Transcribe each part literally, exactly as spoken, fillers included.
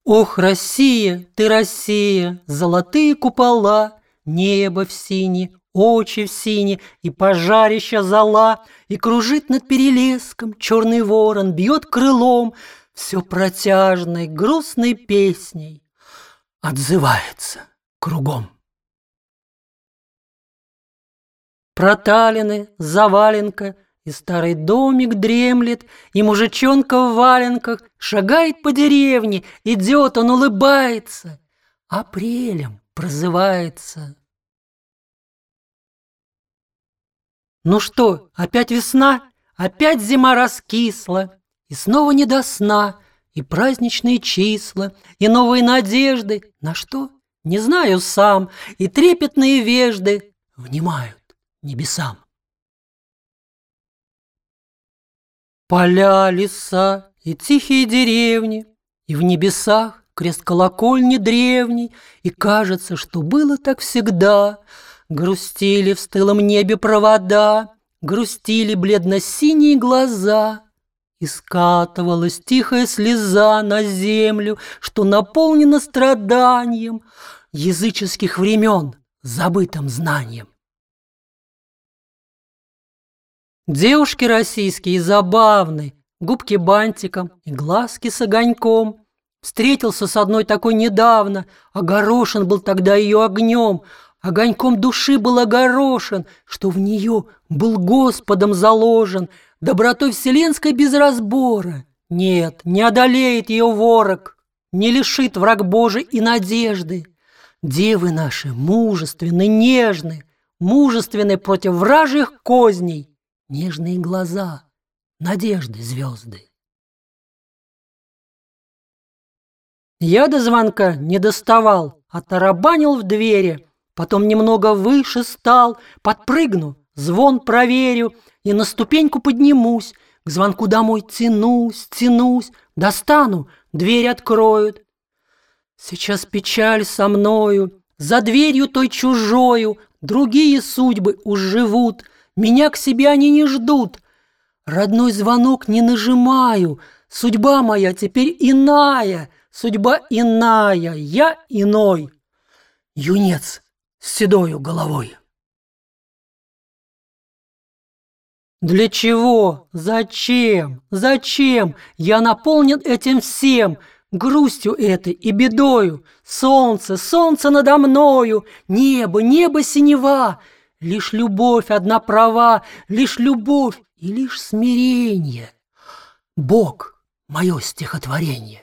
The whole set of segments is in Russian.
Ох, Россия, ты Россия, золотые купола, небо в сине, очи в сине, и пожарища зола, и кружит над перелеском черный ворон, бьет крылом, все протяжной, грустной песней отзывается кругом. Проталины, заваленка, и старый домик дремлет, и мужичонка в валенках шагает по деревне, идет, он улыбается, апрелем прозывается. Ну что, опять весна, опять зима раскисла, и снова не до сна, и праздничные числа, и новые надежды, на что, не знаю сам, и трепетные вежды внимают небесам. Поля, леса и тихие деревни, и в небесах крест колокольни древний, и кажется, что было так всегда. Грустили в стылом небе провода, грустили бледно-синие глаза, и скатывалась тихая слеза на землю, что наполнена страданием языческих времен, забытым знанием. Девушки российские забавны, губки бантиком и глазки с огоньком. Встретился с одной такой недавно, огорошен был тогда ее огнем, огоньком души был огорошен, что в нее был Господом заложен, добротой вселенской без разбора. Нет, не одолеет ее ворог, не лишит враг Божий и надежды. Девы наши мужественны, нежны, мужественны против вражьих козней. Нежные глаза, надежды звезды. Я до звонка не доставал, а тарабанил в двери, потом немного выше стал, подпрыгну, звон проверю и на ступеньку поднимусь, к звонку домой тянусь, тянусь, достану, дверь откроют. Сейчас печаль со мною, за дверью той чужою, другие судьбы уж живут, меня к себе они не ждут. Родной звонок не нажимаю. Судьба моя теперь иная. Судьба иная. Я иной. Юнец с седою головой. Для чего? Зачем? Зачем? Я наполнен этим всем. Грустью этой и бедою. Солнце, солнце надо мною. Небо, небо синева. Лишь любовь одна права, лишь любовь и лишь смирение. Бог — мое стихотворение.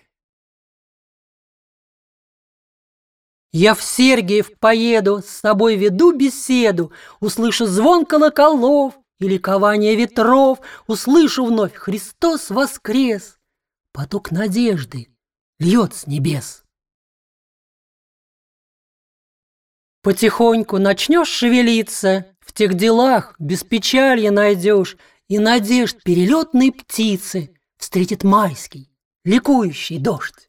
Я в Сергиев поеду, с собой веду беседу, услышу звон колоколов и ликование ветров, услышу вновь «Христос воскрес!» Поток надежды льет с небес. Потихоньку начнешь шевелиться, в тех делах без печали найдешь, и надежд перелетной птицы встретит майский, ликующий дождь.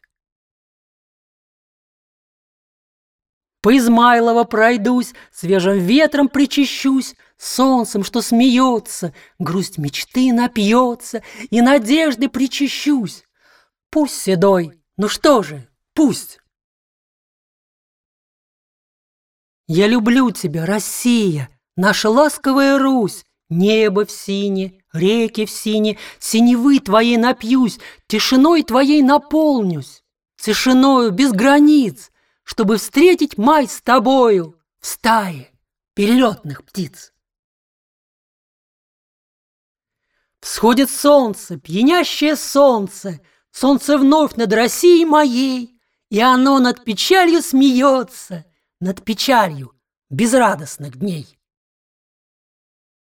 По Измайлово пройдусь, свежим ветром причащусь, солнцем, что смеется, грусть мечты напьется, и надежды причащусь. Пусть седой, ну что же, пусть. Я люблю тебя, Россия, наша ласковая Русь, небо в сине, реки в сине, синевы твоей напьюсь, тишиной твоей наполнюсь, тишиною без границ, чтобы встретить май с тобою в стае перелетных птиц. Всходит солнце, пьянящее солнце, солнце вновь над Россией моей, и оно над печалью смеется, над печалью безрадостных дней.